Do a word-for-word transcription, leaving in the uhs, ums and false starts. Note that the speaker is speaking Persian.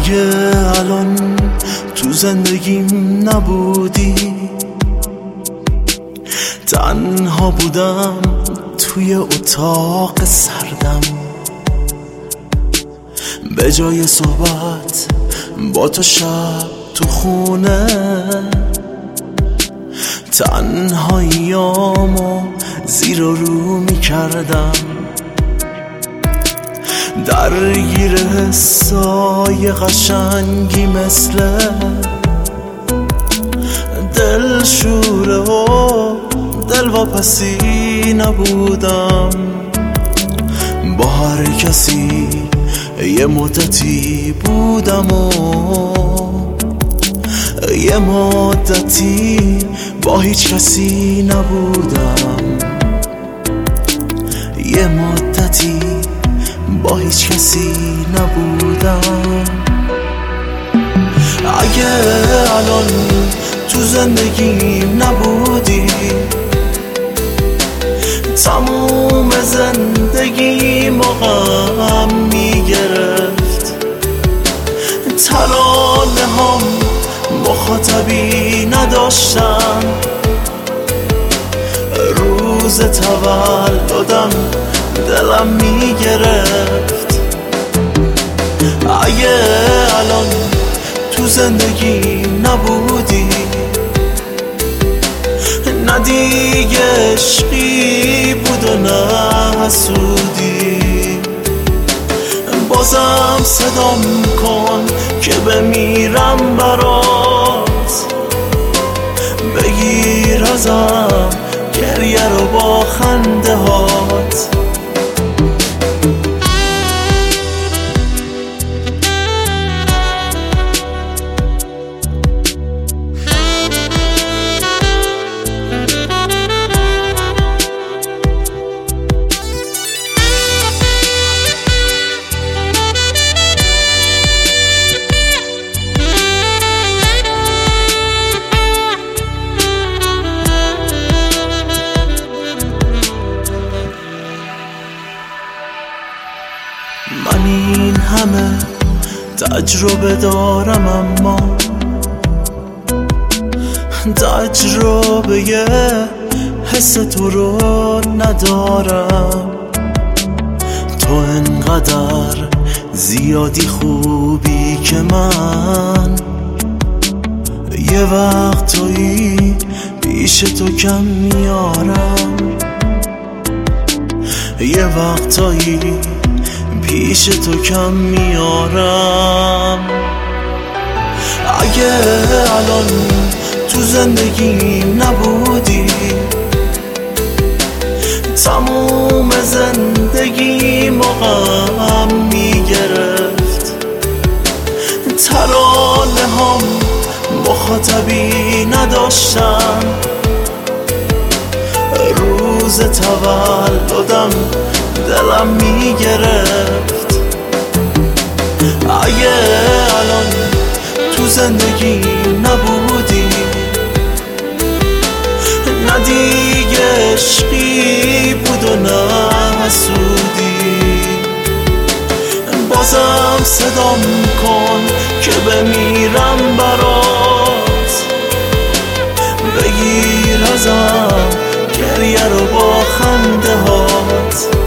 اگه الان تو زندگیم نبودی، تنها بودم توی اتاق سردم، به جای صحبت با تو شب تو خونه، تنهاییامو زیر و رو می کردم، درگیر حسای قشنگی مثل دلشوره و دلواپسی نبودم. با هر کسی یه مدتی بودم و یه مدتی با هیچ کسی نبودم، یه مدتی با هیچ کسی نبودم. اگه الان تو زندگیم نبودی، تموم زندگیم غم میگرفت، ترانه هم مخاطبی نداشتم، روز تولدم دلم میگرفت. اگه الان تو زندگیم نبودی، نه دیگه عشقی بود و نه حسودی، بازم صدام کن که بمیرم برات، بگیر ازم گریه رو با خنده هات. من این همه تجربه دارم اما تجربه حس تو رو ندارم. تو انقدر زیادی خوبی که من یه وقتایی پیش تو کم میارم، یه وقتایی پیش تو کم میارم. اگه الان تو زندگیم نبودی، تموم زندگیم غم میگرفت، ترانه هم مخاطبی نداشتم، روز تولدم دلم میگرفت. اگه الان تو زندگیم نبودی، نه دیگه عشقی بود و نه حسودی، بازم صدام کن که بمیرم برات، بگیر ازم گریه رو با خنده هات.